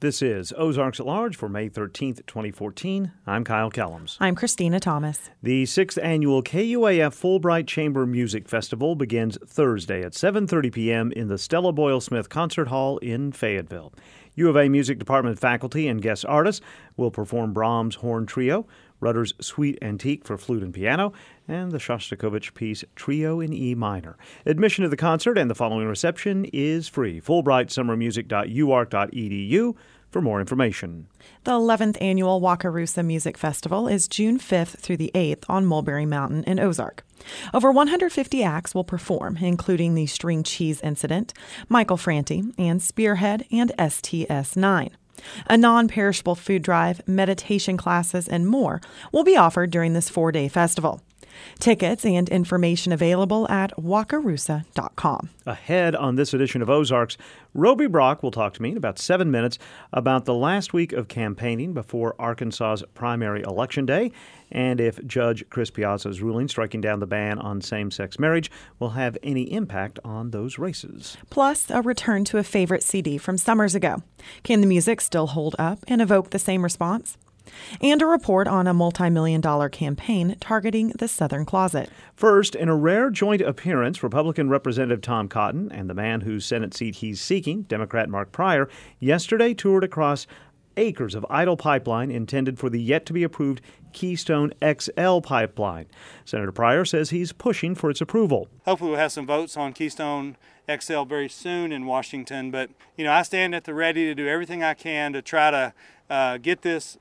This is Ozarks at Large for May 13th, 2014. I'm Kyle Kellums. I'm Christina Thomas. The 6th annual KUAF Fulbright Chamber Music Festival begins Thursday at 7:30 p.m. in the Stella Boyle Smith Concert Hall in Fayetteville. U of A Music Department faculty and guest artists will perform Brahms' Horn Trio, Rutter's Suite Antique for flute and piano, and the Shostakovich piece Trio in E minor. Admission to the concert and the following reception is free. FulbrightSummerMusic.uark.edu for more information. The 11th annual Wakarusa Music Festival is June 5th through the 8th on Mulberry Mountain in Ozark. Over 150 acts will perform, including the String Cheese Incident, Michael Franti, and Spearhead and STS-9. A non-perishable food drive, meditation classes, and more will be offered during this 4-day festival. Tickets and information available at wakarusa.com. Ahead on this edition of Ozarks, Roby Brock will talk to me in about 7 minutes about the last week of campaigning before Arkansas's primary election day and if Judge Chris Piazza's ruling striking down the ban on same-sex marriage will have any impact on those races. Plus, a return to a favorite CD from summers ago. Can the music still hold up and evoke the same response? And a report on a multi-million-dollar campaign targeting the Southern Closet. First, in a rare joint appearance, Republican Representative Tom Cotton and the man whose Senate seat he's seeking, Democrat Mark Pryor, yesterday toured across acres of idle pipeline intended for the yet-to-be-approved Keystone XL pipeline. Senator Pryor says he's pushing for its approval. Hopefully we'll have some votes on Keystone XL very soon in Washington, but I stand at the ready to do everything I can to try to get this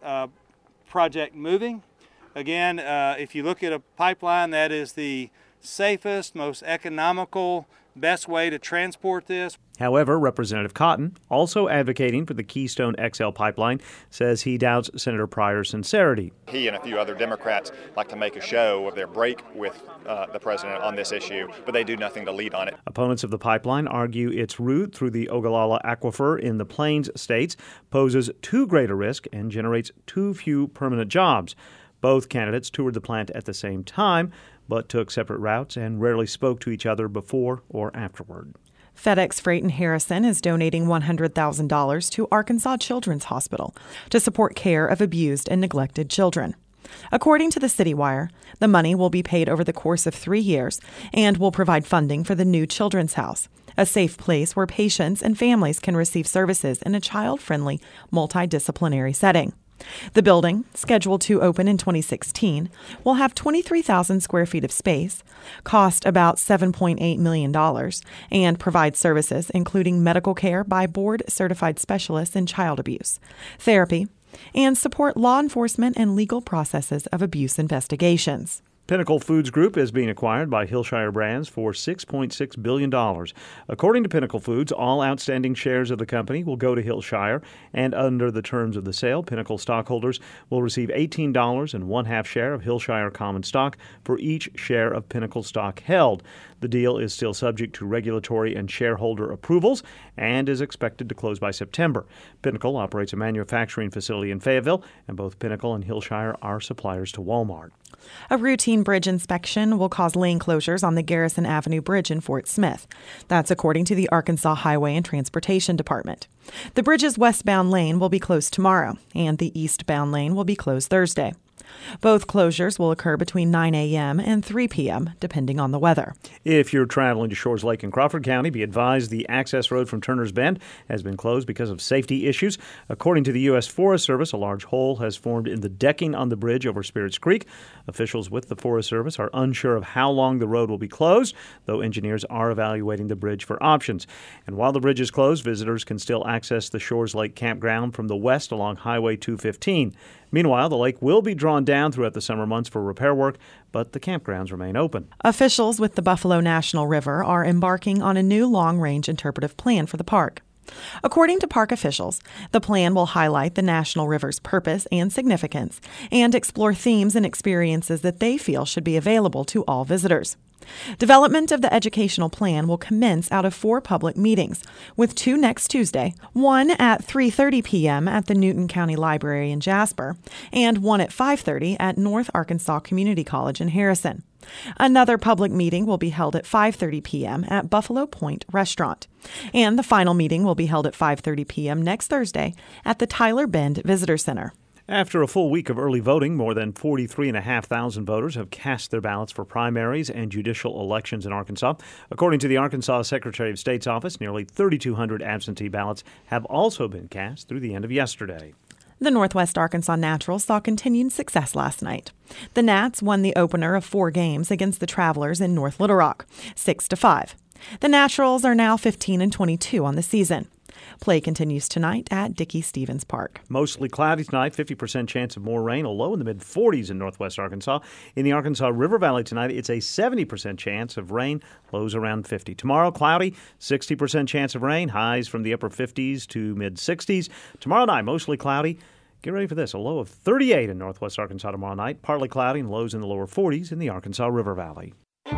project moving. Again, if you look at a pipeline, that is the safest, most economical, best way to transport this. However, Representative Cotton, also advocating for the Keystone XL pipeline, says he doubts Senator Pryor's sincerity. He and a few other Democrats like to make a show of their break with the president on this issue, but they do nothing to lead on it. Opponents of the pipeline argue its route through the Ogallala Aquifer in the Plains states poses too great a risk and generates too few permanent jobs. Both candidates toured the plant at the same time, but took separate routes and rarely spoke to each other before or afterward. FedEx Freight in Harrison is donating $100,000 to Arkansas Children's Hospital to support care of abused and neglected children. According to the CityWire, the money will be paid over the course of 3 years and will provide funding for the new Children's House, a safe place where patients and families can receive services in a child-friendly, multidisciplinary setting. The building, scheduled to open in 2016, will have 23,000 square feet of space, cost about $7.8 million, and provide services including medical care by board-certified specialists in child abuse, therapy, and support law enforcement and legal processes of abuse investigations. Pinnacle Foods Group is being acquired by Hillshire Brands for $6.6 billion. According to Pinnacle Foods, all outstanding shares of the company will go to Hillshire, and under the terms of the sale, Pinnacle stockholders will receive $18 and 1/2 share of Hillshire common stock for each share of Pinnacle stock held. The deal is still subject to regulatory and shareholder approvals and is expected to close by September. Pinnacle operates a manufacturing facility in Fayetteville, and both Pinnacle and Hillshire are suppliers to Walmart. A routine bridge inspection will cause lane closures on the Garrison Avenue Bridge in Fort Smith. That's according to the Arkansas Highway and Transportation Department. The bridge's westbound lane will be closed tomorrow, and the eastbound lane will be closed Thursday. Both closures will occur between 9 a.m. and 3 p.m., depending on the weather. If you're traveling to Shores Lake in Crawford County, be advised the access road from Turner's Bend has been closed because of safety issues. According to the U.S. Forest Service, a large hole has formed in the decking on the bridge over Spirits Creek. Officials with the Forest Service are unsure of how long the road will be closed, though engineers are evaluating the bridge for options. And while the bridge is closed, visitors can still access the Shores Lake campground from the west along Highway 215. Meanwhile, the lake will be drawn down throughout the summer months for repair work, but the campgrounds remain open. Officials with the Buffalo National River are embarking on a new long-range interpretive plan for the park. According to park officials, the plan will highlight the National River's purpose and significance and explore themes and experiences that they feel should be available to all visitors. Development of the educational plan will commence out of 4 public meetings, with 2 next Tuesday, one at 3:30 p.m. at the Newton County Library in Jasper, and one at 5:30 at North Arkansas Community College in Harrison. Another public meeting will be held at 5:30 p.m. at Buffalo Point Restaurant. And the final meeting will be held at 5:30 p.m. next Thursday at the Tyler Bend Visitor Center. After a full week of early voting, more than 43,500 voters have cast their ballots for primaries and judicial elections in Arkansas. According to the Arkansas Secretary of State's office, nearly 3,200 absentee ballots have also been cast through the end of yesterday. The Northwest Arkansas Naturals saw continued success last night. The Nats won the opener of 4 games against the Travelers in North Little Rock, 6-5. The Naturals are now 15-22 on the season. Play continues tonight at Dickey-Stevens Park. Mostly cloudy tonight, 50% chance of more rain, a low in the mid-40s in northwest Arkansas. In the Arkansas River Valley tonight, it's a 70% chance of rain, lows around 50. Tomorrow, cloudy, 60% chance of rain, highs from the upper 50s to mid-60s. Tomorrow night, mostly cloudy. Get ready for this, a low of 38 in northwest Arkansas tomorrow night, partly cloudy and lows in the lower 40s in the Arkansas River Valley.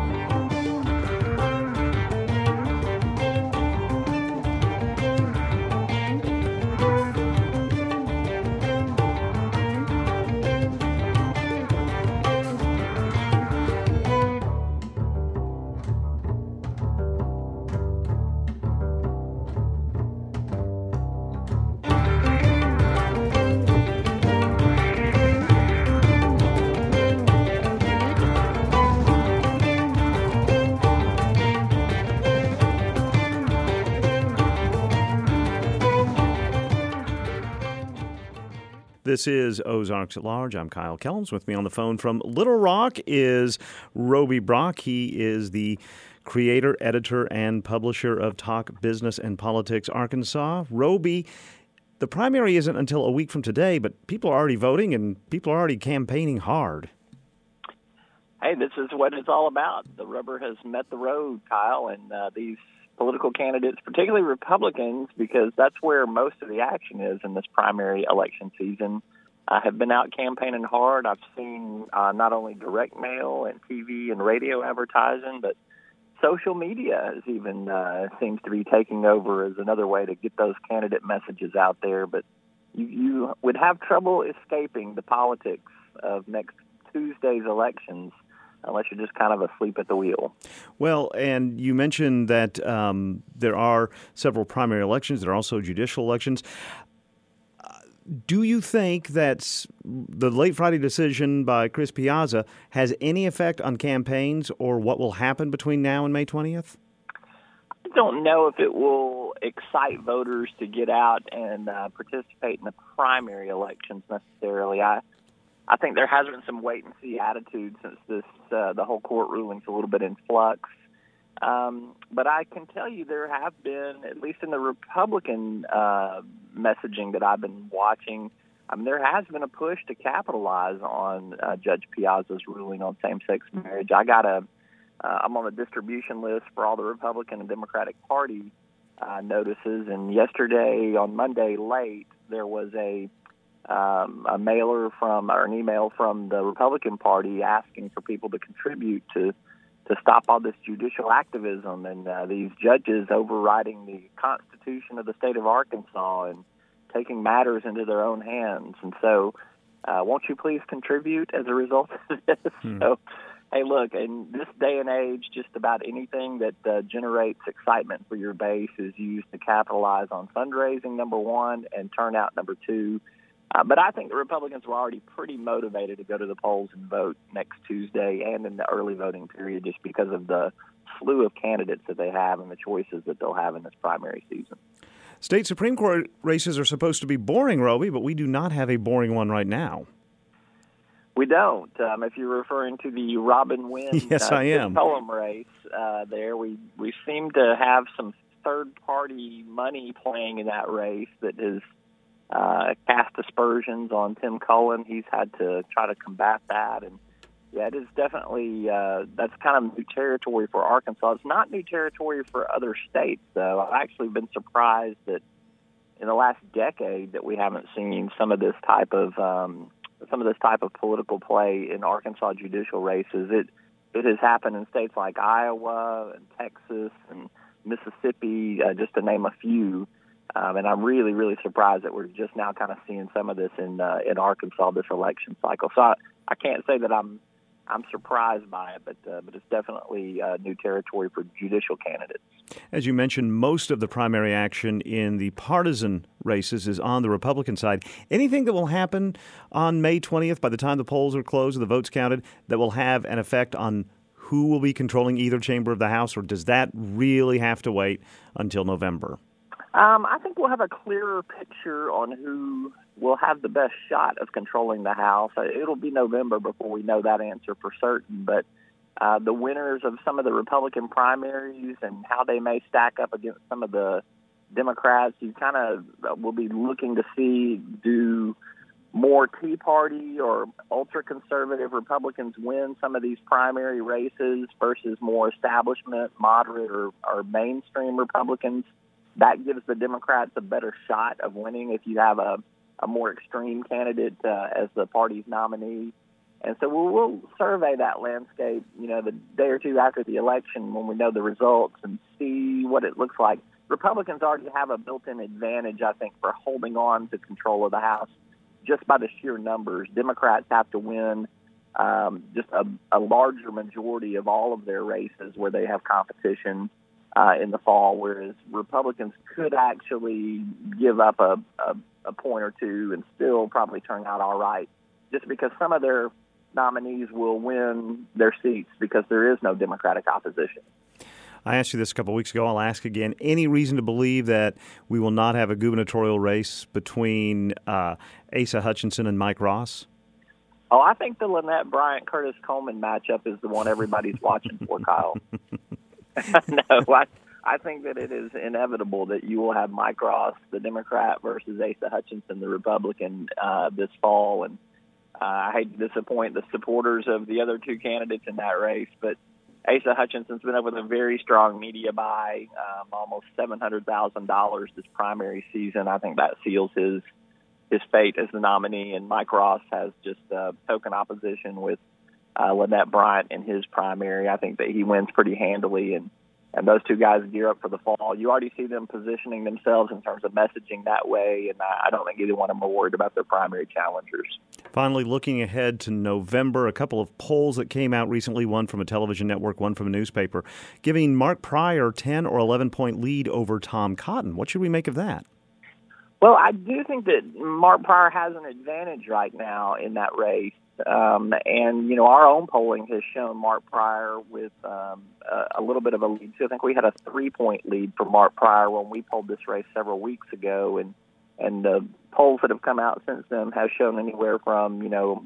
This is Ozarks at Large. I'm Kyle Kellums. With me on the phone from Little Rock is Roby Brock. He is the creator, editor, and publisher of Talk Business and Politics Arkansas. Roby, the primary isn't until a week from today, but people are already voting and people are already campaigning hard. Hey, this is what it's all about. The rubber has met the road, Kyle, and these political candidates, particularly Republicans, because that's where most of the action is in this primary election season, have been out campaigning hard. I've seen not only direct mail and TV and radio advertising, but social media is even seems to be taking over as another way to get those candidate messages out there. But you would have trouble escaping the politics of next Tuesday's elections unless you're just kind of asleep at the wheel. Well, and you mentioned that there are several primary elections. There are also judicial elections. Do you think that the late Friday decision by Chris Piazza has any effect on campaigns or what will happen between now and May 20th? I don't know if it will excite voters to get out and participate in the primary elections necessarily. I think there has been some wait-and-see attitude since the whole court ruling's a little bit in flux. But I can tell you there have been, at least in the Republican messaging that I've been watching, there has been a push to capitalize on Judge Piazza's ruling on same-sex marriage. I'm on the distribution list for all the Republican and Democratic Party notices, and yesterday, on Monday late, there was a mailer or an email from the Republican Party asking for people to contribute to stop all this judicial activism and these judges overriding the Constitution of the state of Arkansas and taking matters into their own hands. And so won't you please contribute as a result of this? So, hey, look, in this day and age, just about anything that generates excitement for your base is used to capitalize on fundraising, number one, and turnout, number two. But I think the Republicans were already pretty motivated to go to the polls and vote next Tuesday and in the early voting period just because of the slew of candidates that they have and the choices that they'll have in this primary season. State Supreme Court races are supposed to be boring, Roby, but we do not have a boring one right now. We don't. If you're referring to the Robin Wynn yes, I am. Cullum race there, we seem to have some third-party money playing in that race that is cast aspersions on Tim Cullen. He's had to try to combat that. And, yeah, it is definitely that's kind of new territory for Arkansas. It's not new territory for other states, though. I've actually been surprised that in the last decade that we haven't seen some of this type of political play in Arkansas judicial races. It has happened in states like Iowa and Texas and Mississippi, just to name a few. And I'm really, really surprised that we're just now kind of seeing some of this in Arkansas this election cycle. So I can't say that I'm surprised by it, but it's definitely new territory for judicial candidates. As you mentioned, most of the primary action in the partisan races is on the Republican side. Anything that will happen on May 20th, by the time the polls are closed and the votes counted, that will have an effect on who will be controlling either chamber of the House, or does that really have to wait until November? I think we'll have a clearer picture on who will have the best shot of controlling the House. It'll be November before we know that answer for certain, but the winners of some of the Republican primaries and how they may stack up against some of the Democrats, you kind of will be looking to see, do more Tea Party or ultra-conservative Republicans win some of these primary races versus more establishment, moderate, or mainstream Republicans. That gives the Democrats a better shot of winning if you have a more extreme candidate as the party's nominee. And so we'll survey that landscape, the day or two after the election when we know the results and see what it looks like. Republicans already have a built-in advantage, I think, for holding on to control of the House just by the sheer numbers. Democrats have to win just a larger majority of all of their races where they have competition in the fall, whereas Republicans could actually give up a point or two and still probably turn out all right, just because some of their nominees will win their seats because there is no Democratic opposition. I asked you this a couple of weeks ago. I'll ask again. Any reason to believe that we will not have a gubernatorial race between Asa Hutchinson and Mike Ross? Oh, I think the Lynette Bryant-Curtis Coleman matchup is the one everybody's watching for, Kyle. No, I think that it is inevitable that you will have Mike Ross, the Democrat, versus Asa Hutchinson, the Republican, this fall. And I hate to disappoint the supporters of the other two candidates in that race, but Asa Hutchinson's been up with a very strong media buy, almost $700,000 this primary season. I think that seals his fate as the nominee. And Mike Ross has just token opposition with Lynette Bryant in his primary. I think that he wins pretty handily, and those two guys gear up for the fall. You already see them positioning themselves in terms of messaging that way, and I don't think either one of them are worried about their primary challengers. Finally, looking ahead to November, a couple of polls that came out recently, one from a television network, one from a newspaper, giving Mark Pryor 10 or 11-point lead over Tom Cotton. What should we make of that? Well, I do think that Mark Pryor has an advantage right now in that race. And our own polling has shown Mark Pryor with a little bit of a lead. So I think we had a 3-point lead for Mark Pryor when we polled this race several weeks ago. And the polls that have come out since then have shown anywhere from,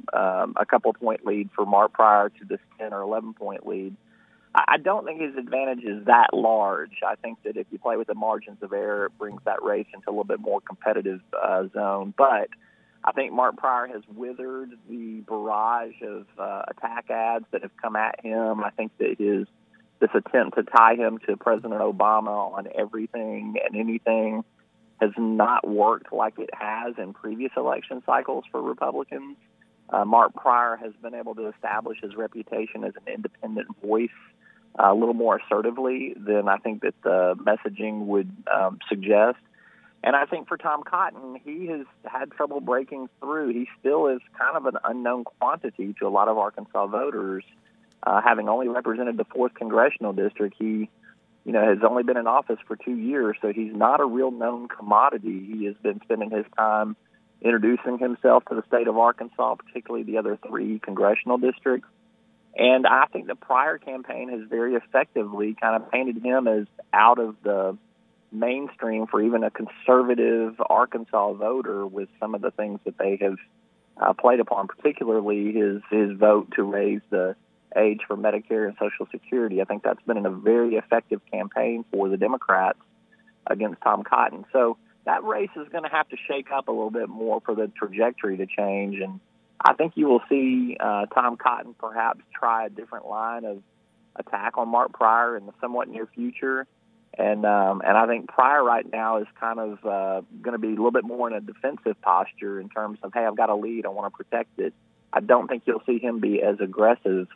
a couple-point lead for Mark Pryor to this 10 or 11-point lead. I don't think his advantage is that large. I think that if you play with the margins of error, it brings that race into a little bit more competitive zone. But I think Mark Pryor has withered the barrage of attack ads that have come at him. I think that this attempt to tie him to President Obama on everything and anything has not worked like it has in previous election cycles for Republicans. Mark Pryor has been able to establish his reputation as an independent voice a little more assertively than I think that the messaging would suggest. And I think for Tom Cotton, he has had trouble breaking through. He still is kind of an unknown quantity to a lot of Arkansas voters. Having only represented the 4th congressional district, he has only been in office for 2 years, so he's not a real known commodity. He has been spending his time introducing himself to the state of Arkansas, particularly the other 3 congressional districts. And I think the Pryor campaign has very effectively kind of painted him as out of the mainstream for even a conservative Arkansas voter with some of the things that they have played upon, particularly his vote to raise the age for Medicare and Social Security. I think that's been a very effective campaign for the Democrats against Tom Cotton. So that race is going to have to shake up a little bit more for the trajectory to change. And I think you will see Tom Cotton perhaps try a different line of attack on Mark Pryor in the somewhat near future. And I think Pryor right now is kind of going to be a little bit more in a defensive posture in terms of, hey, I've got a lead, I want to protect it. I don't think you'll see him be as aggressive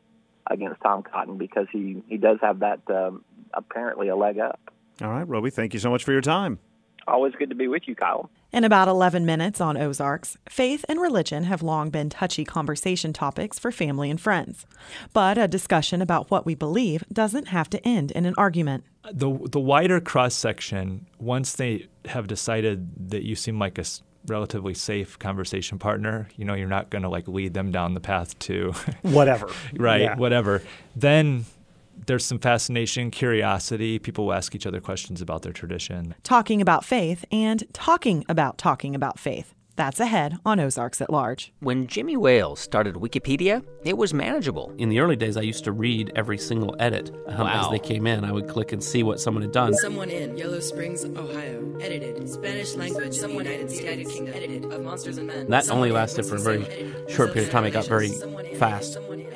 against Tom Cotton because he does have that apparently a leg up. All right, Roby, thank you so much for your time. Always good to be with you, Kyle. In about 11 minutes on Ozarks, faith and religion have long been touchy conversation topics for family and friends. But a discussion about what we believe doesn't have to end in an argument. The wider cross-section, once they have decided that you seem like a relatively safe conversation partner, you're not going to lead them down the path to whatever. Right, yeah. Whatever. Then there's some fascination, curiosity. People will ask each other questions about their tradition. Talking about faith and talking about faith. That's ahead on Ozarks at Large. When Jimmy Wales started Wikipedia, it was manageable. In the early days, I used to read every single edit as they came in. I would click and see what someone had done. Someone in Yellow Springs, Ohio. Edited. Spanish language. Someone in the United Kingdom. Edited. Of Monsters and Men. That only lasted for a very short period of time. It got very fast.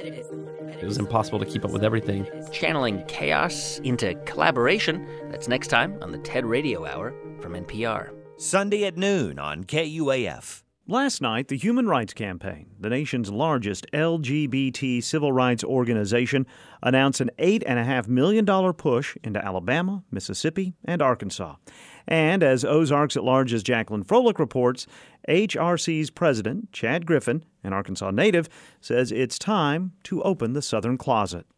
It was impossible to keep up with everything. Channeling chaos into collaboration. That's next time on the TED Radio Hour from NPR. Sunday at noon on KUAF. Last night, the Human Rights Campaign, the nation's largest LGBT civil rights organization, announced an $8.5 million push into Alabama, Mississippi, and Arkansas. And as Ozarks at Large's Jacqueline Froelich reports, HRC's president, Chad Griffin, an Arkansas native, says it's time to open the Southern closet.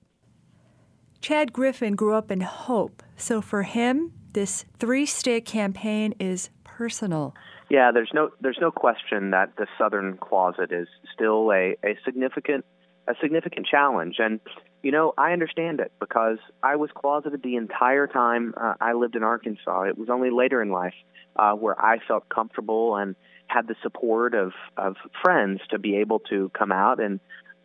Chad Griffin grew up in Hope, so for him, this three-state campaign is personal. Yeah, there's no question that the Southern closet is still a significant challenge, and I understand it because I was closeted the entire time I lived in Arkansas. It was only later in life where I felt comfortable and had the support of friends to be able to come out and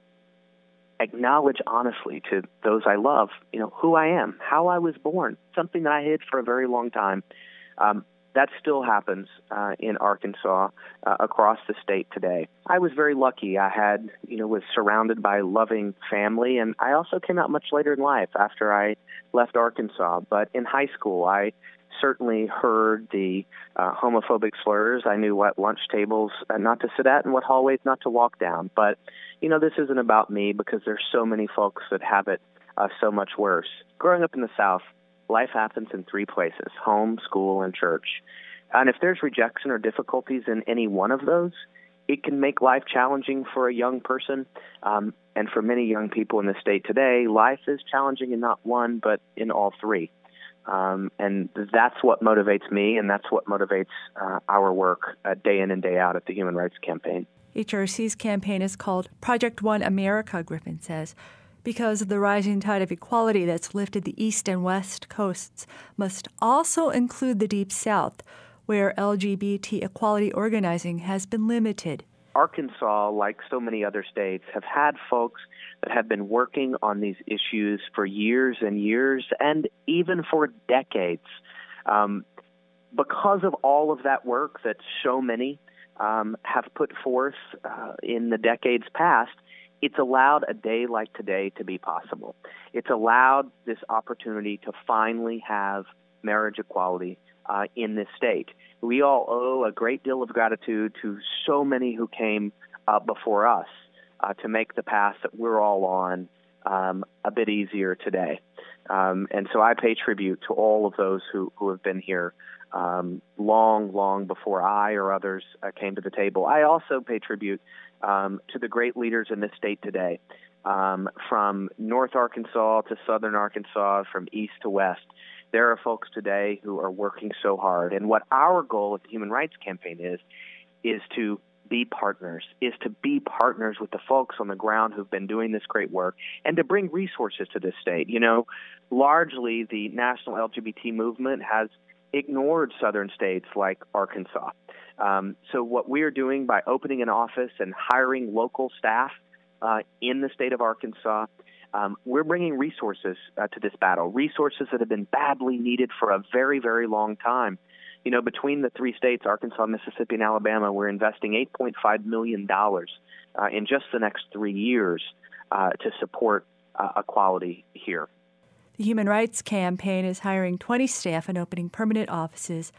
acknowledge honestly to those I love, who I am, how I was born, something that I hid for a very long time. That still happens in Arkansas, across the state today. I was very lucky. I had, was surrounded by loving family, and I also came out much later in life after I left Arkansas. But in high school, I certainly heard the homophobic slurs. I knew what lunch tables not to sit at and what hallways not to walk down. But, this isn't about me because there's so many folks that have it so much worse. Growing up in the South, life happens in three places: home, school, and church. And if there's rejection or difficulties in any one of those, it can make life challenging for a young person. And for many young people in the state today, life is challenging in not one, but in all three. And that's what motivates me, and that's what motivates our work day in and day out at the Human Rights Campaign. HRC's campaign is called Project One America, Griffin says, because the rising tide of equality that's lifted the East and West coasts must also include the Deep South, where LGBT equality organizing has been limited. Arkansas, like so many other states, have had folks that have been working on these issues for years and years, and even for decades. Because of all of that work that so many have put forth in the decades past, it's allowed a day like today to be possible. It's allowed this opportunity to finally have marriage equality in this state. We all owe a great deal of gratitude to so many who came before us to make the path that we're all on a bit easier today. And so I pay tribute to all of those who have been here long before I or others came to the table. I also pay tribute to the great leaders in this state today, from North Arkansas to Southern Arkansas, from east to west. There are folks today who are working so hard. And what our goal at the Human Rights Campaign is to be partners, with the folks on the ground who've been doing this great work, and to bring resources to this state. Largely the national LGBT movement has ignored southern states like Arkansas. So what we're doing by opening an office and hiring local staff in the state of Arkansas, we're bringing resources to this battle, resources that have been badly needed for a very, very long time. Between the three states, Arkansas, Mississippi, and Alabama, we're investing $8.5 million in just the next 3 years to support equality here. The Human Rights Campaign is hiring 20 staff and opening permanent offices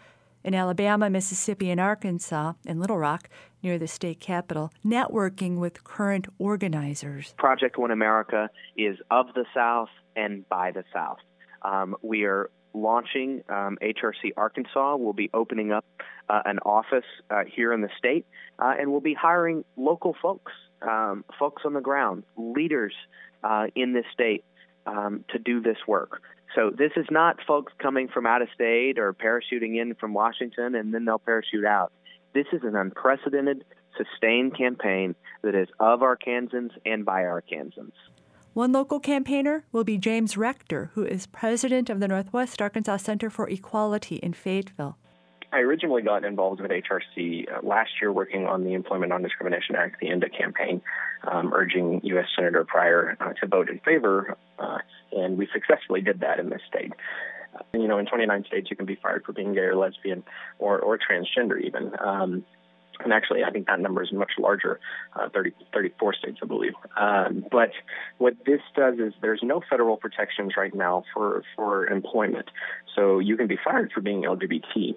in Alabama, Mississippi, and Arkansas, and Little Rock, near the state capitol, networking with current organizers. Project One America is of the South and by the South. We are launching HRC Arkansas. We'll be opening up an office here in the state, and we'll be hiring local folks, folks on the ground, leaders in this state to do this work. So this is not folks coming from out of state or parachuting in from Washington and then they'll parachute out. This is an unprecedented, sustained campaign that is of Arkansans and by Arkansans. One local campaigner will be James Rector, who is president of the Northwest Arkansas Center for Equality in Fayetteville. I originally got involved with HRC last year working on the Employment Non-Discrimination Act, the ENDA campaign, urging U.S. Senator Pryor to vote in favor, and we successfully did that in this state. In 29 states, you can be fired for being gay or lesbian or transgender even. And actually, I think that number is much larger, 34 states, I believe. But what this does is there's no federal protections right now for employment. So you can be fired for being LGBT.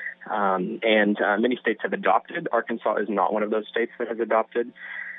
And many states have adopted. Arkansas is not one of those states that has adopted.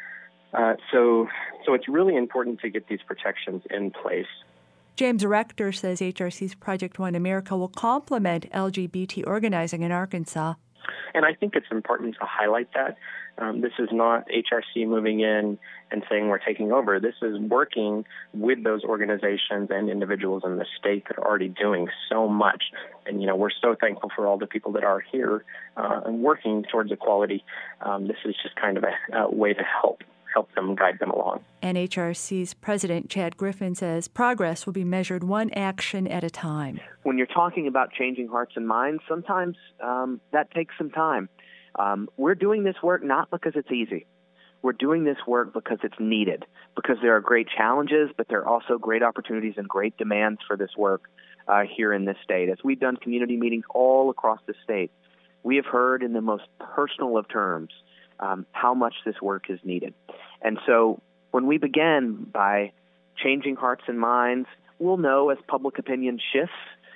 So it's really important to get these protections in place. James Rector says HRC's Project One America will complement LGBT organizing in Arkansas. And I think it's important to highlight that. This is not HRC moving in and saying we're taking over. This is working with those organizations and individuals in the state that are already doing so much. And, we're so thankful for all the people that are here and working towards equality. This is just kind of a way to help them, guide them along. And HRC's president, Chad Griffin, says progress will be measured one action at a time. When you're talking about changing hearts and minds, sometimes that takes some time. We're doing this work not because it's easy. We're doing this work because it's needed, because there are great challenges, but there are also great opportunities and great demands for this work here in this state. As we've done community meetings all across the state, we have heard in the most personal of terms how much this work is needed. And so when we begin by changing hearts and minds, we'll know as public opinion shifts,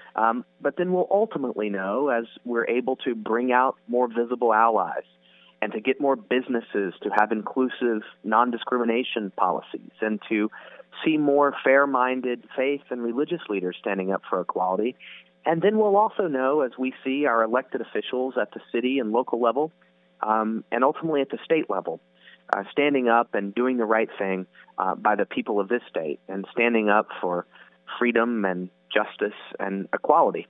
but then we'll ultimately know as we're able to bring out more visible allies and to get more businesses to have inclusive non-discrimination policies and to see more fair-minded faith and religious leaders standing up for equality. And then we'll also know as we see our elected officials at the city and local level and ultimately at the state level standing up and doing the right thing by the people of this state and standing up for freedom and justice and equality.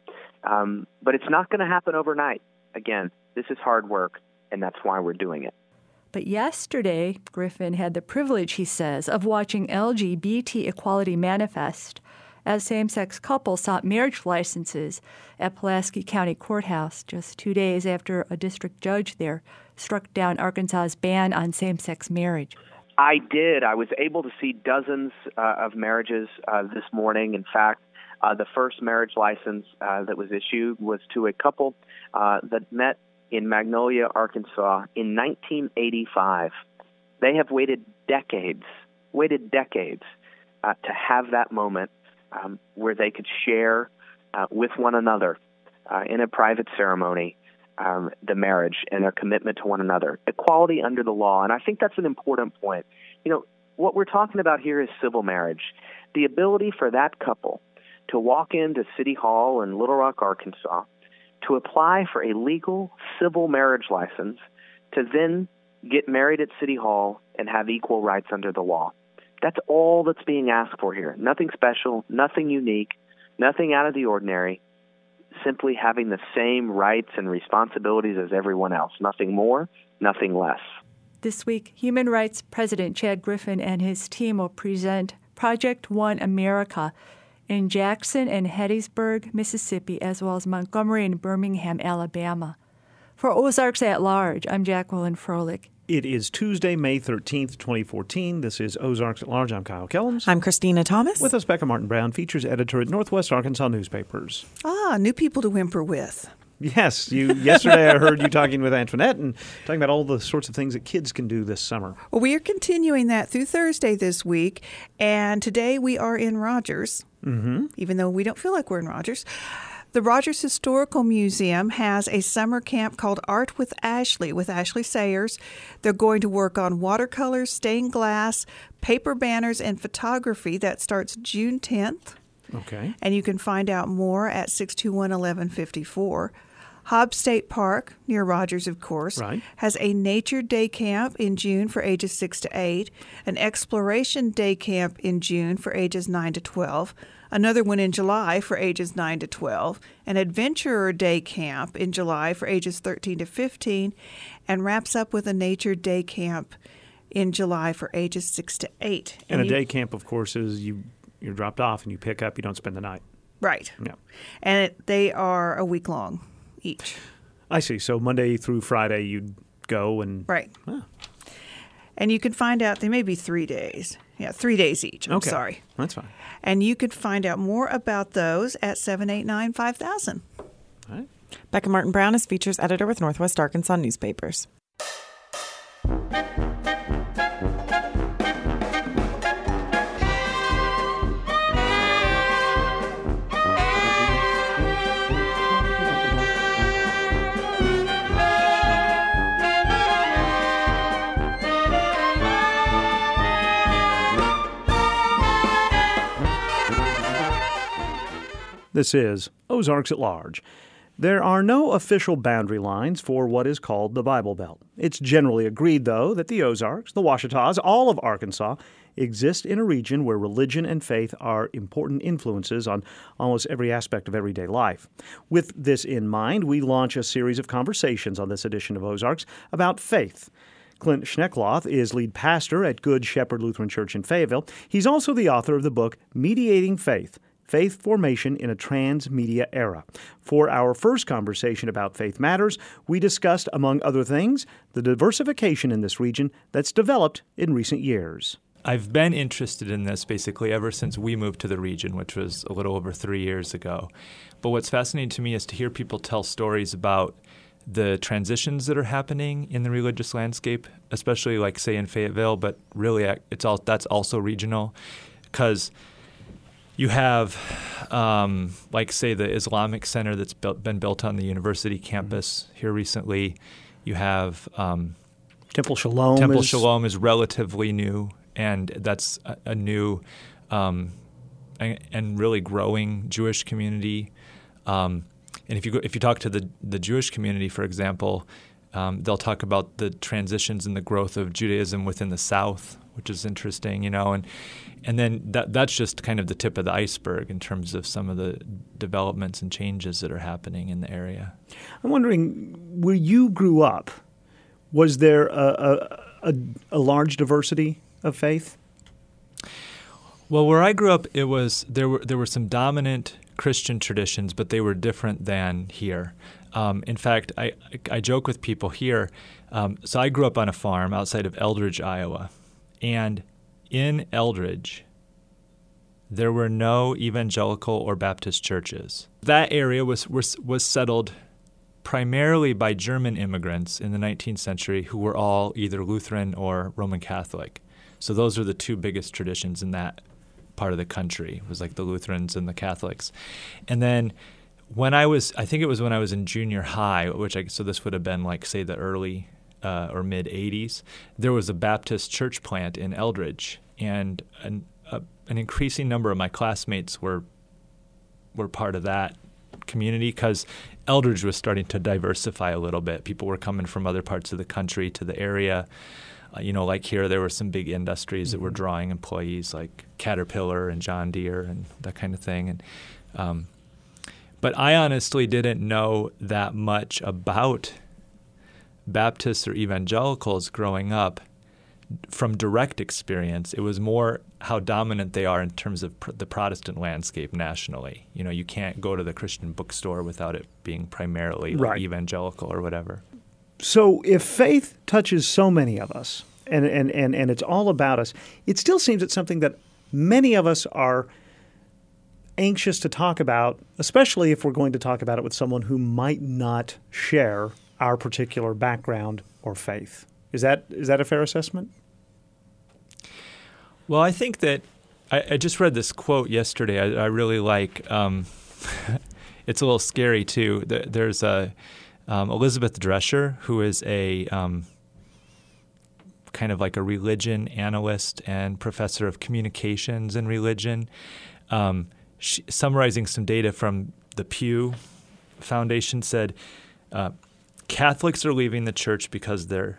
But it's not going to happen overnight. Again, this is hard work, and that's why we're doing it. But yesterday, Griffin had the privilege, he says, of watching LGBT equality manifest as same-sex couples sought marriage licenses at Pulaski County Courthouse just 2 days after a district judge there struck down Arkansas's ban on same-sex marriage. I did. I was able to see dozens of marriages this morning. In fact, the first marriage license that was issued was to a couple that met in Magnolia, Arkansas in 1985. They have waited decades to have that moment where they could share with one another in a private ceremony the marriage and their commitment to one another, equality under the law. And I think that's an important point. What we're talking about here is civil marriage. The ability for that couple to walk into City Hall in Little Rock, Arkansas, to apply for a legal civil marriage license, to then get married at City Hall and have equal rights under the law. That's all that's being asked for here. Nothing special, nothing unique, nothing out of the ordinary, simply having the same rights and responsibilities as everyone else. Nothing more, nothing less. This week, Human Rights President Chad Griffin and his team will present Project One America in Jackson and Hattiesburg, Mississippi, as well as Montgomery and Birmingham, Alabama. For Ozarks at Large, I'm Jacqueline Froelich. It is Tuesday, May 13th, 2014. This is Ozarks at Large. I'm Kyle Kellums. I'm Christina Thomas. With us, Becca Martin-Brown, features editor at Northwest Arkansas Newspapers. New people to whimper with. Yes. Yesterday I heard you talking with Antoinette and talking about all the sorts of things that kids can do this summer. Well, we are continuing that through Thursday this week, and today we are in Rogers, even though we don't feel like we're in Rogers. The Rogers Historical Museum has a summer camp called Art with Ashley Sayers. They're going to work on watercolors, stained glass, paper banners, and photography. That starts June 10th. Okay. And you can find out more at 621-1154. Hobbs State Park, near Rogers, of course, has a nature day camp in June for ages 6 to 8, an exploration day camp in June for ages 9 to 12, another one in July for ages 9 to 12, an adventurer day camp in July for ages 13 to 15, and wraps up with a nature day camp in July for ages 6 to 8. And a day camp, of course, is you're dropped off and you pick up, you don't spend the night. Right. Yeah. And they are a week long each. I see. So Monday through Friday you'd go and... Right. And you can find out, they may be 3 days. Yeah, 3 days each. I'm sorry. That's fine. And you could find out more about those at 789-5000. All right. Becca Martin Brown is features editor with Northwest Arkansas Newspapers. This is Ozarks at Large. There are no official boundary lines for what is called the Bible Belt. It's generally agreed, though, that the Ozarks, the Ouachitas, all of Arkansas, exist in a region where religion and faith are important influences on almost every aspect of everyday life. With this in mind, we launch a series of conversations on this edition of Ozarks about faith. Clint Schneckloth is lead pastor at Good Shepherd Lutheran Church in Fayetteville. He's also the author of the book Mediating Faith: Faith Formation in a Transmedia Era. For our first conversation about faith matters, we discussed, among other things, the diversification in this region that's developed in recent years. I've been interested in this basically ever since we moved to the region, which was a little over 3 years ago. But what's fascinating to me is to hear people tell stories about the transitions that are happening in the religious landscape, especially like, say, in Fayetteville, but really that's also regional, because you have, like, say, the Islamic Center that's been built on the university campus here recently. You have Temple Shalom. Temple Shalom is relatively new, and that's a new and really growing Jewish community. And if you talk to the Jewish community, for example, they'll talk about the transitions and the growth of Judaism within the South, which is interesting, and then that's just kind of the tip of the iceberg in terms of some of the developments and changes that are happening in the area. I'm wondering, where you grew up, was there a large diversity of faith? Well, where I grew up, there were some dominant Christian traditions, but they were different than here. In fact, I joke with people here. So I grew up on a farm outside of Eldridge, Iowa. And in Eldridge, there were no evangelical or Baptist churches. That area was settled primarily by German immigrants in the 19th century who were all either Lutheran or Roman Catholic. So those are the two biggest traditions in that part of the country. It was like the Lutherans and the Catholics. And then I think it was when I was in junior high, so this would have been like, say, the early or mid 80s, there was a Baptist church plant in Eldridge, and an increasing number of my classmates were part of that community because Eldridge was starting to diversify a little bit. People were coming from other parts of the country to the area. Like here, there were some big industries that were drawing employees like Caterpillar and John Deere and that kind of thing. And but I honestly didn't know that much about Baptists or evangelicals growing up from direct experience. It was more how dominant they are in terms of the Protestant landscape nationally. You can't go to the Christian bookstore without it being primarily evangelical or whatever. So if faith touches so many of us and it's all about us, it still seems it's something that many of us are anxious to talk about, especially if we're going to talk about it with someone who might not share our particular background or faith. Is that a fair assessment? Well, I think that I just read this quote yesterday I really like. it's a little scary too. There's Elizabeth Drescher, who is a kind of like a religion analyst and professor of communications and religion, summarizing some data from the Pew Foundation, said Catholics are leaving the church because they're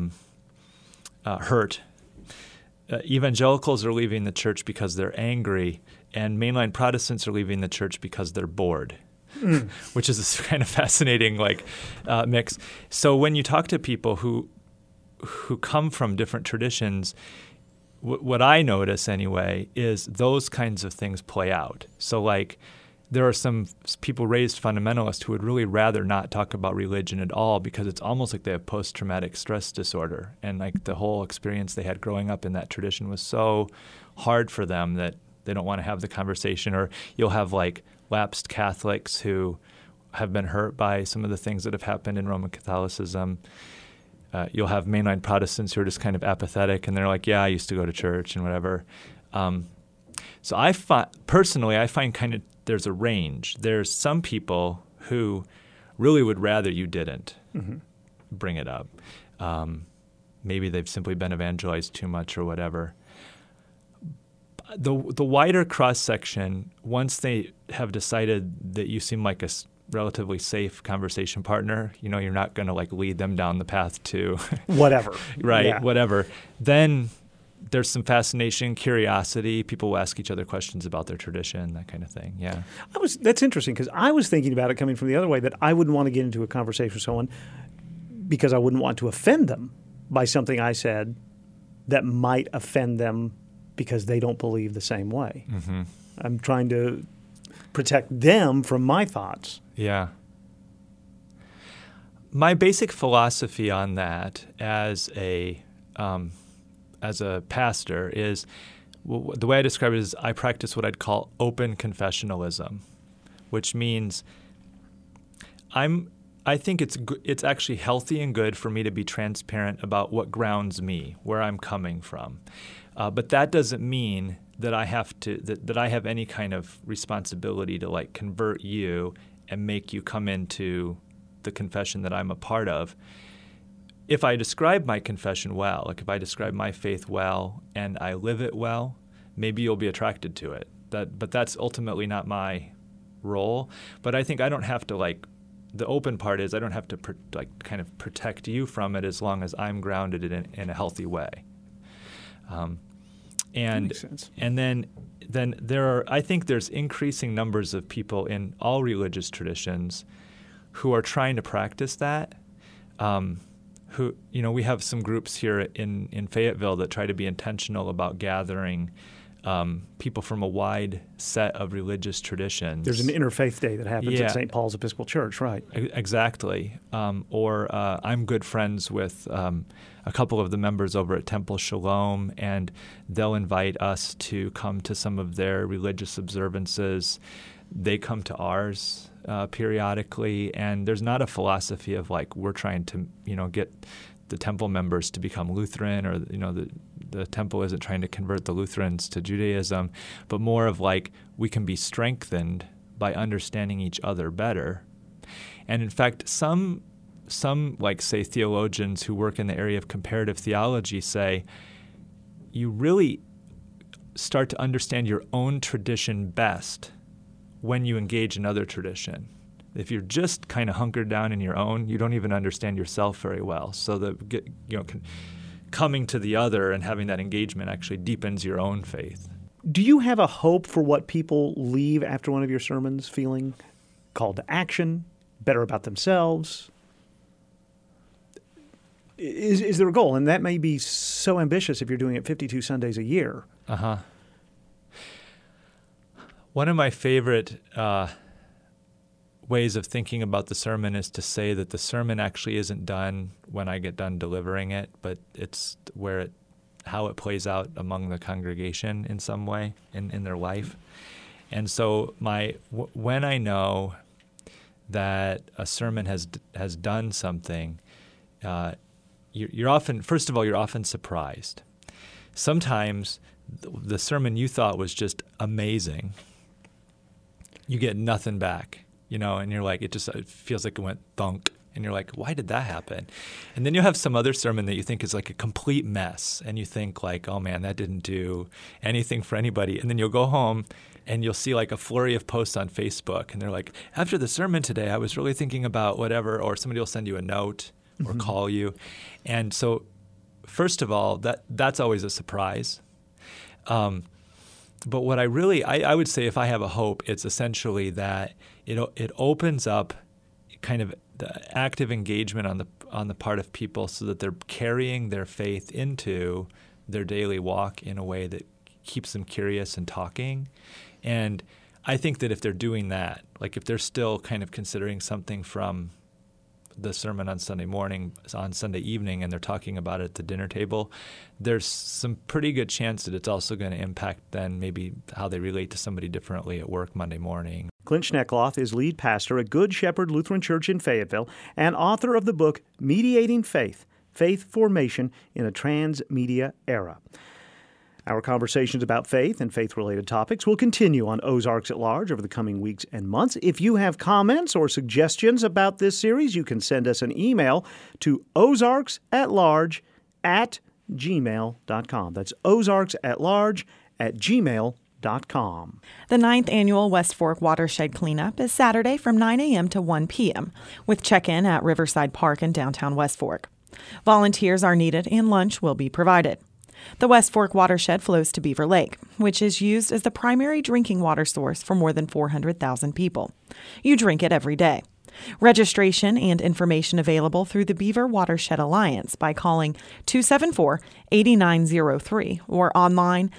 hurt. Evangelicals are leaving the church because they're angry, and mainline Protestants are leaving the church because they're bored. Which is this kind of fascinating mix. So when you talk to people who come from different traditions, what I notice anyway is those kinds of things play out. So like there are some people raised fundamentalists who would really rather not talk about religion at all because it's almost like they have post-traumatic stress disorder, and like the whole experience they had growing up in that tradition was so hard for them that they don't want to have the conversation. Or you'll have like lapsed Catholics who have been hurt by some of the things that have happened in Roman Catholicism. You'll have mainline Protestants who are just kind of apathetic, and they're like, yeah, I used to go to church and whatever. So I find kind of there's a range. There's some people who really would rather you didn't bring it up. Maybe they've simply been evangelized too much or whatever. The wider cross-section, once they have decided that you seem like a relatively safe conversation partner, you're not going to like lead them down the path to whatever. Right, yeah. Whatever. Then there's some fascination, curiosity. People will ask each other questions about their tradition, that kind of thing. Yeah. That's interesting because I was thinking about it coming from the other way, that I wouldn't want to get into a conversation with someone because I wouldn't want to offend them by something I said that might offend them because they don't believe the same way. Mm-hmm. I'm trying to protect them from my thoughts. Yeah. My basic philosophy on that as a pastor is the way I describe it is I practice what I'd call open confessionalism, which means I think it's actually healthy and good for me to be transparent about what grounds me, where I'm coming from. But that doesn't mean that I have that I have any kind of responsibility to like convert you and make you come into the confession that I'm a part of. If I describe my confession well, like if I describe my faith well and I live it well, maybe you'll be attracted to it. But that's ultimately not my role. But I think I don't have to like the open part is I don't have to kind of protect you from it as long as I'm grounded in a healthy way. That makes sense. And then I think there's increasing numbers of people in all religious traditions who are trying to practice that. We have some groups here in Fayetteville that try to be intentional about gathering people from a wide set of religious traditions. There's an interfaith day that happens at St. Paul's Episcopal Church, right? Exactly. I'm good friends with a couple of the members over at Temple Shalom, and they'll invite us to come to some of their religious observances. They come to ours periodically, and there's not a philosophy of like we're trying to get the temple members to become Lutheran, or the temple isn't trying to convert the Lutherans to Judaism, but more of like we can be strengthened by understanding each other better. And in fact, some like say theologians who work in the area of comparative theology say you really start to understand your own tradition best when you engage another tradition. If you're just kind of hunkered down in your own, you don't even understand yourself very well. So coming to the other and having that engagement actually deepens your own faith. Do you have a hope for what people leave after one of your sermons feeling called to action, better about themselves? Is there a goal? And that may be so ambitious if you're doing it 52 Sundays a year. Uh-huh. One of my favorite ways of thinking about the sermon is to say that the sermon actually isn't done when I get done delivering it, but it's how it plays out among the congregation in some way in their life. And so when I know that a sermon has done something, you're often surprised. Sometimes the sermon you thought was just amazing, you get nothing back. and you're like, it feels like it went thunk. And you're like, why did that happen? And then you have some other sermon that you think is like a complete mess. And you think like, oh, man, that didn't do anything for anybody. And then you'll go home and you'll see like a flurry of posts on Facebook. And they're like, after the sermon today, I was really thinking about whatever. Or somebody will send you a note or call you. And so first of all, that's always a surprise. But what I would say if I have a hope, it's essentially that it opens up kind of the active engagement on the part of people so that they're carrying their faith into their daily walk in a way that keeps them curious and talking. And I think that if they're doing that, like if they're still kind of considering something from the sermon on Sunday morning, on Sunday evening, and they're talking about it at the dinner table, there's some pretty good chance that it's also going to impact then maybe how they relate to somebody differently at work Monday morning. Clint Schneckloth is lead pastor at Good Shepherd Lutheran Church in Fayetteville and author of the book Mediating Faith, Faith Formation in a Transmedia Era. Our conversations about faith and faith-related topics will continue on Ozarks at Large over the coming weeks and months. If you have comments or suggestions about this series, you can send us an email to ozarksatlarge@gmail.com. That's ozarksatlarge@gmail.com. The 9th Annual West Fork Watershed Cleanup is Saturday from 9 a.m. to 1 p.m. with check-in at Riverside Park in downtown West Fork. Volunteers are needed and lunch will be provided. The West Fork watershed flows to Beaver Lake, which is used as the primary drinking water source for more than 400,000 people. You drink it every day. Registration and information available through the Beaver Watershed Alliance by calling 274-8903 or online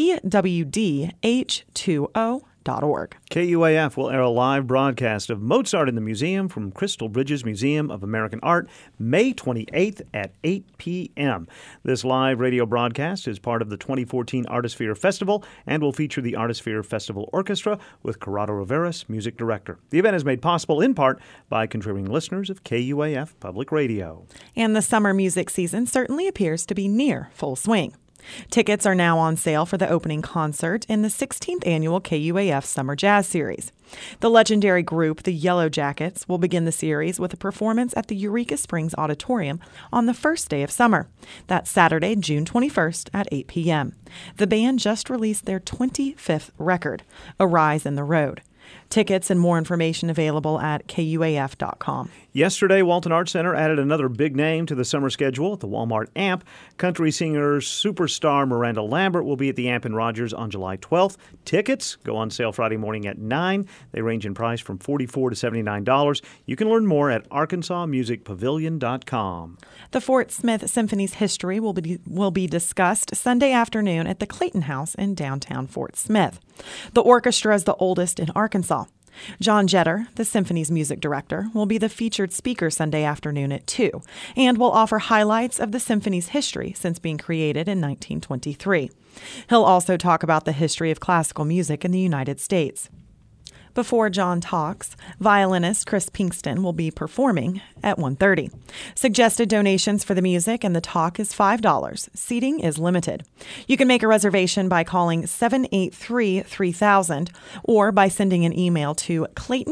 bwdh20.org. KUAF will air a live broadcast of Mozart in the Museum from Crystal Bridges Museum of American Art, May 28th at 8 p.m. This live radio broadcast is part of the 2014 Artisphere Festival and will feature the Artisphere Festival Orchestra with Corrado Rivera's music director. The event is made possible in part by contributing listeners of KUAF Public Radio. And the summer music season certainly appears to be near full swing. Tickets are now on sale for the opening concert in the 16th annual KUAF Summer Jazz Series. The legendary group, the Yellow Jackets, will begin the series with a performance at the Eureka Springs Auditorium on the first day of summer. That's Saturday, June 21st at 8 p.m. The band just released their 25th record, A Rise in the Road. Tickets and more information available at KUAF.com. Yesterday, Walton Arts Center added another big name to the summer schedule at the Walmart Amp. Country singer superstar Miranda Lambert will be at the Amp in Rogers on July 12th. Tickets go on sale Friday morning at 9. They range in price from $44 to $79. You can learn more at ArkansasMusicPavilion.com. The Fort Smith Symphony's history will be discussed Sunday afternoon at the Clayton House in downtown Fort Smith. The orchestra is the oldest in Arkansas. John Jetter, the symphony's music director, will be the featured speaker Sunday afternoon at 2 and will offer highlights of the symphony's history since being created in 1923. He'll also talk about the history of classical music in the United States. Before John talks, violinist Chris Pinkston will be performing at 1:30. Suggested donations for the music and the talk is $5. Seating is limited. You can make a reservation by calling 783-3000 or by sending an email to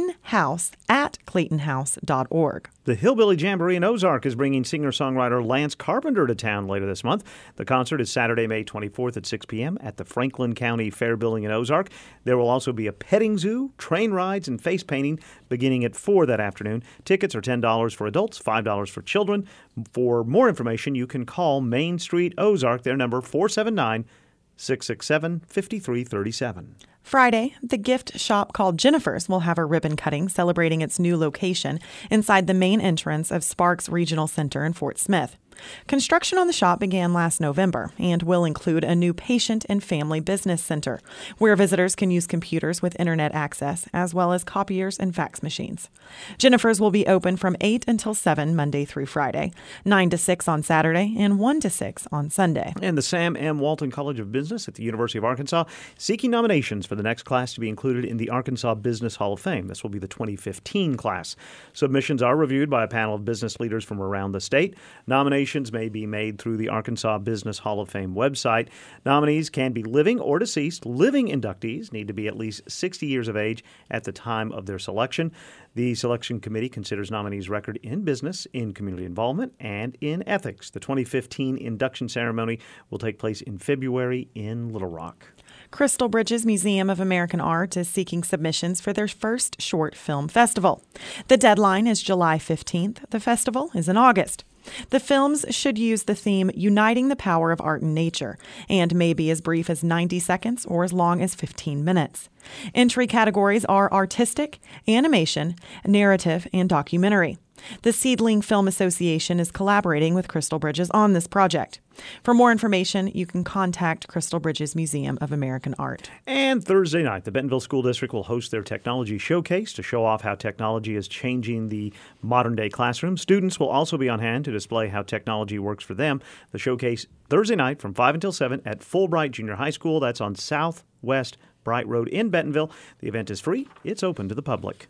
claytonhouse@claytonhouse.org. The Hillbilly Jamboree in Ozark is bringing singer-songwriter Lance Carpenter to town later this month. The concert is Saturday, May 24th at 6 p.m. at the Franklin County Fair Building in Ozark. There will also be a petting zoo, train rides, and face painting beginning at 4 that afternoon. Tickets are $10 for adults, $5 for children. For more information, you can call Main Street Ozark, their number 479-667-5337. Friday, the gift shop called Jennifer's will have a ribbon cutting celebrating its new location inside the main entrance of Sparks Regional Center in Fort Smith. Construction on the shop began last November and will include a new patient and family business center where visitors can use computers with internet access as well as copiers and fax machines. Jennifer's will be open from 8 until 7 Monday through Friday, 9 to 6 on Saturday, and 1 to 6 on Sunday. And the Sam M. Walton College of Business at the University of Arkansas seeking nominations for the next class to be included in the Arkansas Business Hall of Fame. This will be the 2015 class. Submissions are reviewed by a panel of business leaders from around the state. Nominations Nominations may be made through the Arkansas Business Hall of Fame website. Nominees can be living or deceased. Living inductees need to be at least 60 years of age at the time of their selection. The selection committee considers nominees' record in business, in community involvement, and in ethics. The 2015 induction ceremony will take place in February in Little Rock. Crystal Bridges Museum of American Art is seeking submissions for their first short film festival. The deadline is July 15th. The festival is in August. The films should use the theme Uniting the Power of Art and Nature and may be as brief as 90 seconds or as long as 15 minutes. Entry categories are artistic, animation, narrative, and documentary. The Seedling Film Association is collaborating with Crystal Bridges on this project. For more information, you can contact Crystal Bridges Museum of American Art. And Thursday night, the Bentonville School District will host their technology showcase to show off how technology is changing the modern-day classroom. Students will also be on hand to display how technology works for them. The showcase Thursday night from 5 until 7 at Fulbright Junior High School. That's on Southwest Bright Road in Bentonville. The event is free. It's open to the public.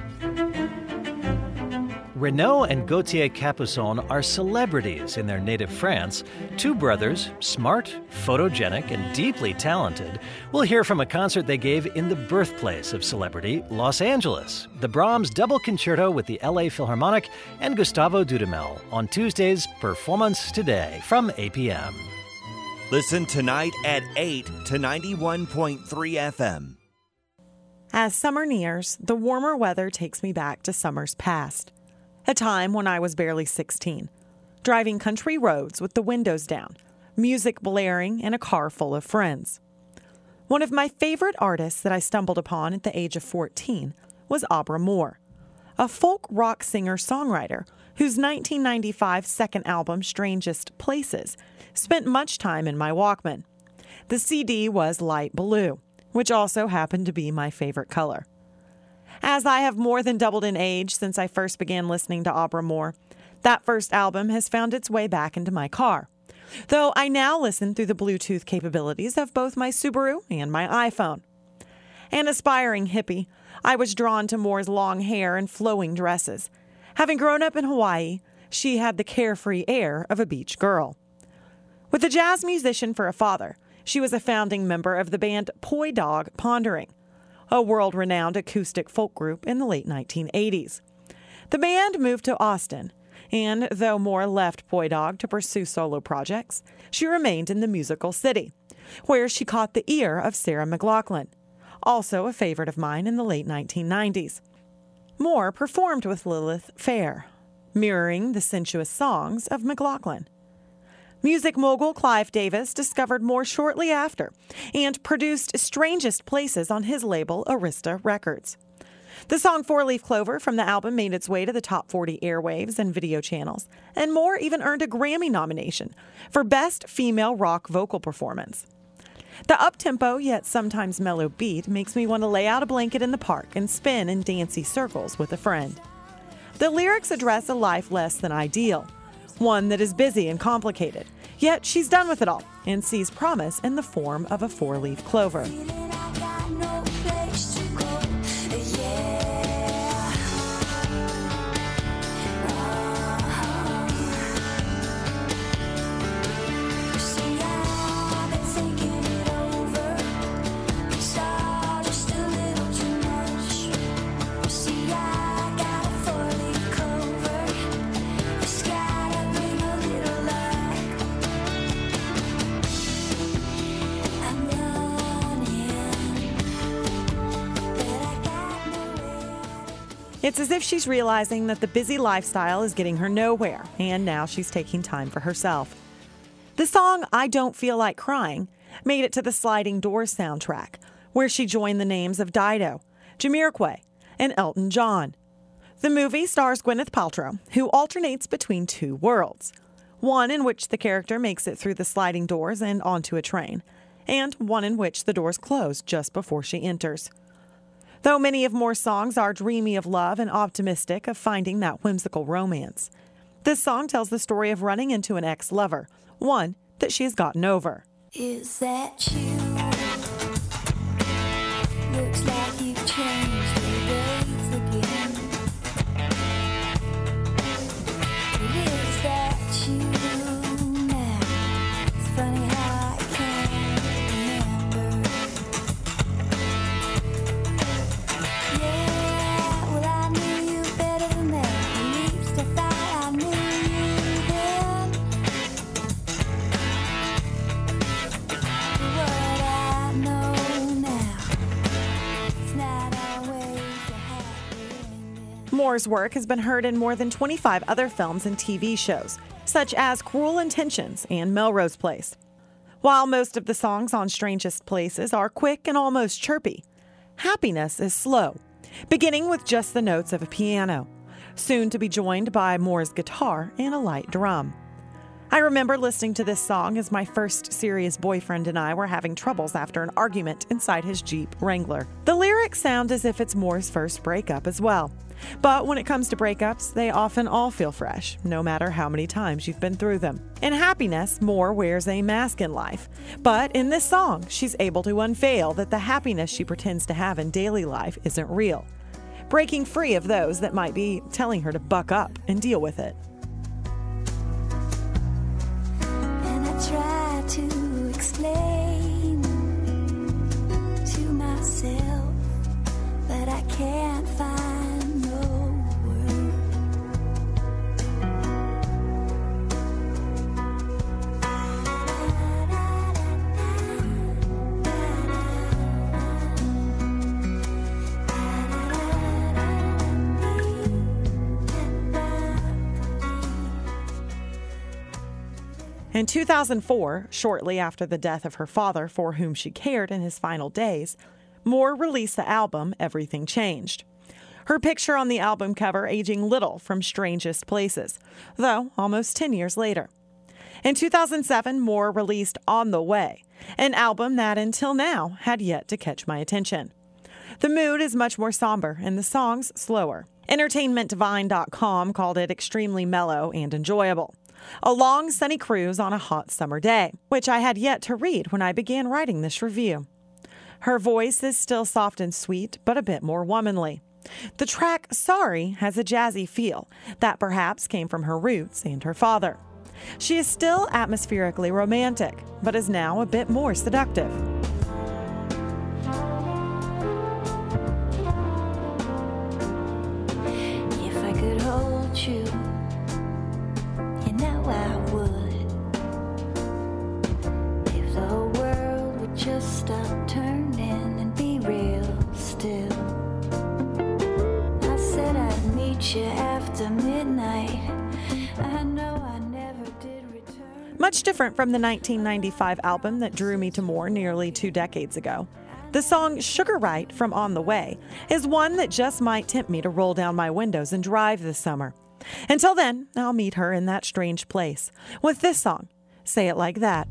Renaud and Gauthier Capuçon are celebrities in their native France. Two brothers, smart, photogenic, and deeply talented, will hear from a concert they gave in the birthplace of celebrity, Los Angeles. The Brahms Double Concerto with the LA Philharmonic and Gustavo Dudamel on Tuesday's Performance Today from 8 p.m. Listen tonight at 8 to 91.3 FM. As summer nears, the warmer weather takes me back to summers past. A time when I was barely 16, driving country roads with the windows down, music blaring, and a car full of friends. One of my favorite artists that I stumbled upon at the age of 14 was Abra Moore, a folk rock singer-songwriter whose 1995 second album, Strangest Places, spent much time in my Walkman. The CD was light blue, which also happened to be my favorite color. As I have more than doubled in age since I first began listening to Abra Moore, that first album has found its way back into my car, though I now listen through the Bluetooth capabilities of both my Subaru and my iPhone. An aspiring hippie, I was drawn to Moore's long hair and flowing dresses. Having grown up in Hawaii, she had the carefree air of a beach girl. With a jazz musician for a father, she was a founding member of the band Poi Dog Pondering, a world-renowned acoustic folk group in the late 1980s. The band moved to Austin, and though Moore left Poi Dog to pursue solo projects, she remained in the musical city, where she caught the ear of Sarah McLachlan, also a favorite of mine in the late 1990s. Moore performed with Lilith Fair, mirroring the sensuous songs of McLachlan. Music mogul Clive Davis discovered Moore shortly after and produced Strangest Places on his label Arista Records. The song Four-Leaf Clover from the album made its way to the top 40 airwaves and video channels, and Moore even earned a Grammy nomination for Best Female Rock Vocal Performance. The up-tempo yet sometimes mellow beat makes me want to lay out a blanket in the park and spin in dancey circles with a friend. The lyrics address a life less than ideal, one that is busy and complicated, yet she's done with it all and sees promise in the form of a four-leaf clover. It's as if she's realizing that the busy lifestyle is getting her nowhere, and now she's taking time for herself. The song I Don't Feel Like Crying made it to the Sliding Doors soundtrack, where she joined the names of Dido, Jamiroquai, and Elton John. The movie stars Gwyneth Paltrow, who alternates between two worlds, one in which the character makes it through the sliding doors and onto a train, and one in which the doors close just before she enters. Though many of Moore's songs are dreamy of love and optimistic of finding that whimsical romance, this song tells the story of running into an ex-lover, one that she has gotten over. Is that you? Looks like you've changed your ways again. Is that you? Moore's work has been heard in more than 25 other films and TV shows, such as Cruel Intentions and Melrose Place. While most of the songs on Strangest Places are quick and almost chirpy, Happiness is slow, beginning with just the notes of a piano, soon to be joined by Moore's guitar and a light drum. I remember listening to this song as my first serious boyfriend and I were having troubles after an argument inside his Jeep Wrangler. The lyrics sound as if it's Moore's first breakup as well. But when it comes to breakups, they often all feel fresh, no matter how many times you've been through them. In Happiness, Moore wears a mask in life. But in this song, she's able to unveil that the happiness she pretends to have in daily life isn't real, breaking free of those that might be telling her to buck up and deal with it. Try to explain to myself, but I can't find no word. In 2004, shortly after the death of her father, for whom she cared in his final days, Moore released the album Everything Changed. Her picture on the album cover aging little from Strangest Places, though almost 10 years later. In 2007, Moore released On the Way, an album that until now had yet to catch my attention. The mood is much more somber and the songs slower. EntertainmentDivine.com called it extremely mellow and enjoyable. A long, sunny cruise on a hot summer day, which I had yet to read when I began writing this review. Her voice is still soft and sweet, but a bit more womanly. The track Sorry has a jazzy feel that perhaps came from her roots and her father. She is still atmospherically romantic, but is now a bit more seductive. If I could hold you, I would. If the whole world would just stop turning and be real still. I said I'd meet you after midnight. I know I never did return. Much different from the 1995 album that drew me to Moore nearly 2 decades ago. The song Sugar Right from On the Way is one that just might tempt me to roll down my windows and drive this summer. Until then, I'll meet her in that strange place with this song, Say It Like That.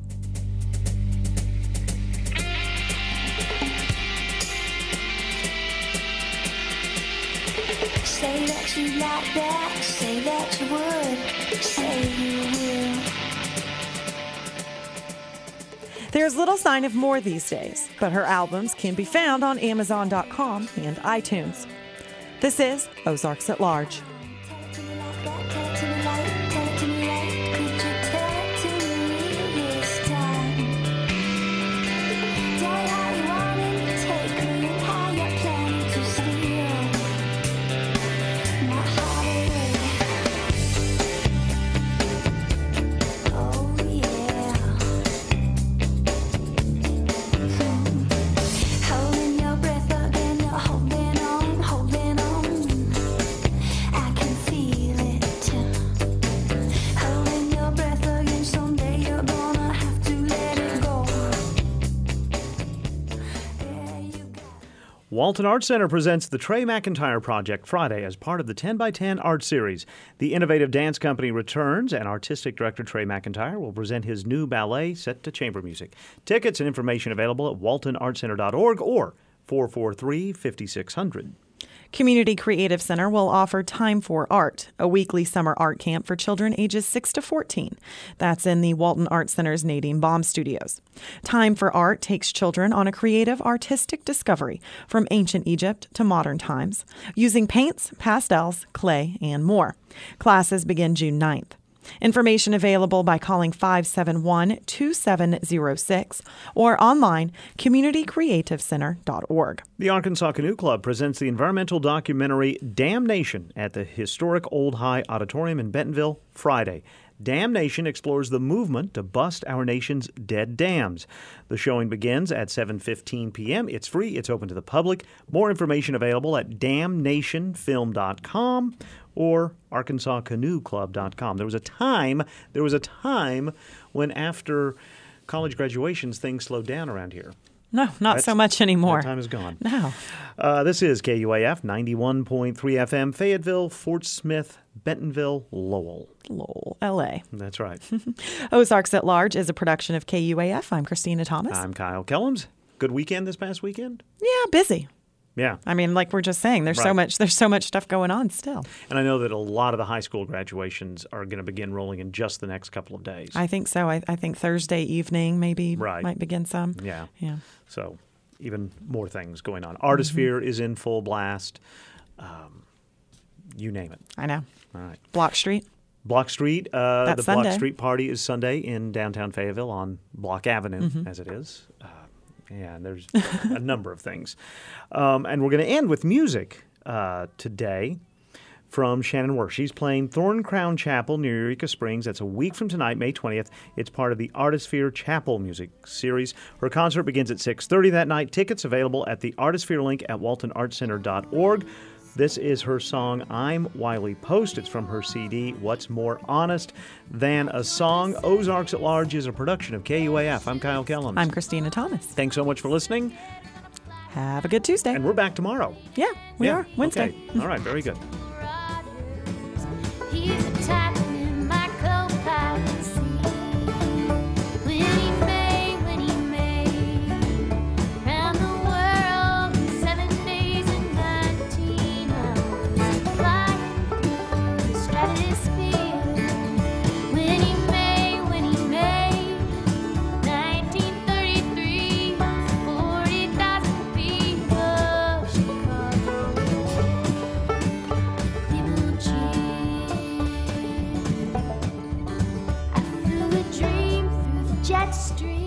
Say that you like that, say that you would, say you will. There's little sign of Moore these days, but her albums can be found on Amazon.com and iTunes. This is Ozarks at Large. Walton Art Center presents the Trey McIntyre Project Friday as part of the 10x10 Art Series. The innovative dance company returns, and artistic director Trey McIntyre will present his new ballet set to chamber music. Tickets and information available at waltonartcenter.org or 443-5600. Community Creative Center will offer Time for Art, a weekly summer art camp for children ages 6 to 14. That's in the Walton Art Center's Nadine Baum Studios. Time for Art takes children on a creative, artistic discovery from ancient Egypt to modern times, using paints, pastels, clay, and more. Classes begin June 9th. Information available by calling 571-2706 or online communitycreativecenter.org. The Arkansas Canoe Club presents the environmental documentary Damnation at the historic Old High Auditorium in Bentonville Friday. Dam Nation explores the movement to bust our nation's dead dams. The showing begins at 7:15 p.m. It's free. It's open to the public. More information available at damnationfilm.com or arkansascanoeclub.com. There was a time when after college graduations, things slowed down around here. No, not so much anymore. That time is gone. No. This is KUAF 91.3 FM, Fayetteville, Fort Smith, Bentonville, Lowell. Lowell, L.A. That's right. Ozarks at Large is a production of KUAF. I'm Christina Thomas. I'm Kyle Kellums. Good weekend this past weekend? Yeah, busy. Yeah. I mean, like we're just saying, there's so much stuff going on still. And I know that a lot of the high school graduations are going to begin rolling in just the next couple of days. I think so. I think Thursday evening maybe might begin some. Yeah. Yeah. So even more things going on. Artisphere is in full blast. You name it. I know. All right. Block Street. Block Street. The Sunday. Block Street party is Sunday in downtown Fayetteville on Block Avenue, as it is. Yeah, and there's a number of things. And we're going to end with music today from Shannon Work. She's playing Thorn Crown Chapel near Eureka Springs. That's a week from tonight, May 20th. It's part of the Artisphere Chapel Music Series. Her concert begins at 6:30 that night. Tickets available at the Artisphere link at waltonartscenter.org. This is her song, I'm Wiley Post. It's from her CD, What's More Honest Than a Song? Ozarks at Large is a production of KUAF. I'm Kyle Kellums. I'm Christina Thomas. Thanks so much for listening. Have a good Tuesday. And we're back tomorrow. Yeah, we are. Wednesday. Okay. All right, very good. He's a type in my co-pilot seat. When he may, round the world in 7 days and 19 hours. Flying through the stratosphere. When he may, 1933, 40,000 feet of Chicago. People cheer. I flew a dream through the jet stream.